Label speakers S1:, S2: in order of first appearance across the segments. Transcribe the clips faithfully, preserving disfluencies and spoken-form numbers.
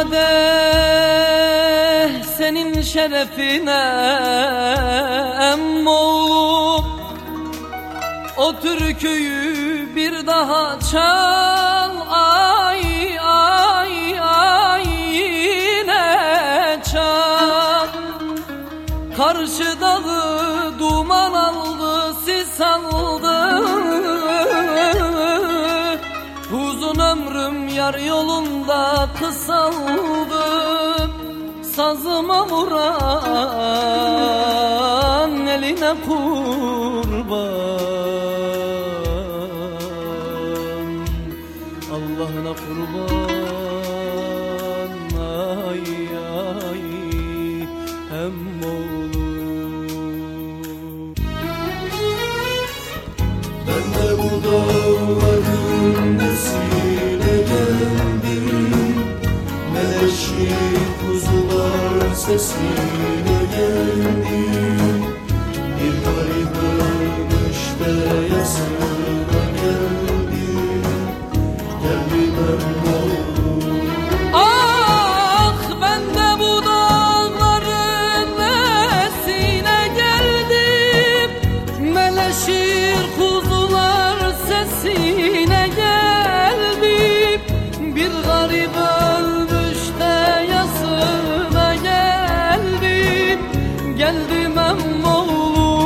S1: kadeh senin şerefine emmoğlum, o türküyü bir daha çal, ay ay ay yine çal. Karşı dağı duman aldı, sis aldı, uzun ömrüm yar yolunda kısaldı. Sazıma vuran eline kurban, Allah'ına kurban, ay ay emmoğlum.
S2: Ben de bu dağların nesine geldim, meleşik kuzular sesine geldim. Bir garip ölmüşte yasına geldim, geldim emmoğlum.
S1: Ah ben de bu dağların nesine geldim, meleşir kuzular sesine geldim. Bir garip ölmüş de yasına geldim, geldim emmoğlum.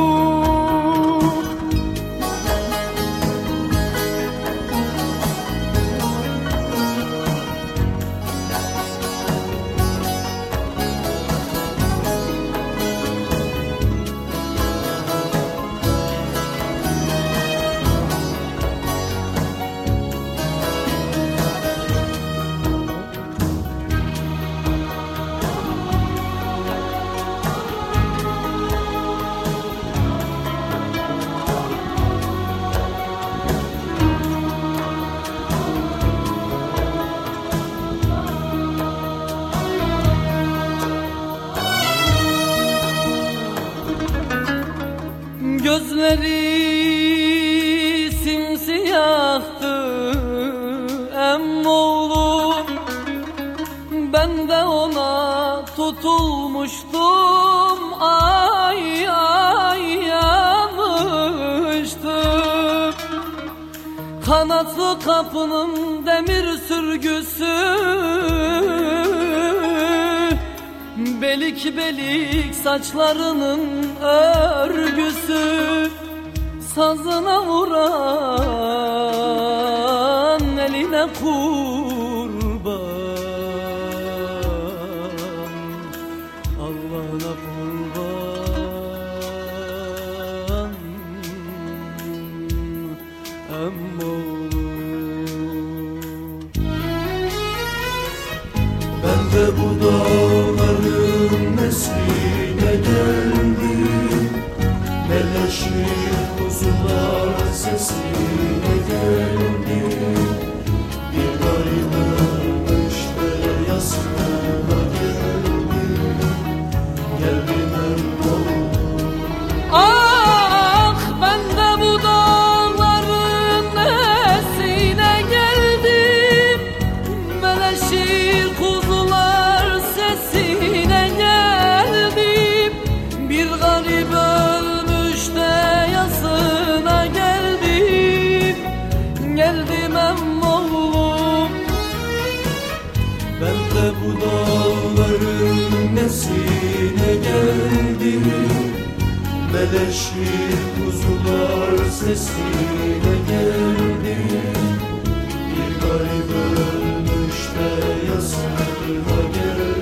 S1: Gözleri simsiyahtı emmoğlum, ben de ona tutulmuştum, ay ay yanmıştım. Kanatlı kapının demir sürgüsü, belik belik saçlarının örgüsü, sazına vuran eline kurban, Allah'ına kurban, emmoğlum.
S2: Ben de bu dağların nesline geldim, meleşik kuzular sesine geldim. Bir garip ölmüş de yasına geldim, geldim emmoğlum.
S1: Ah ben de bu dağların nesine geldim, meleşir kuzular sesine geldim. Bir garip ölmüş de yasına geldim, geldim emmoğlum.
S2: Ben de bu dağların nesine geldim, meleşik kuzular sesine geldim. Bir garip ölmüş de yasına geldim.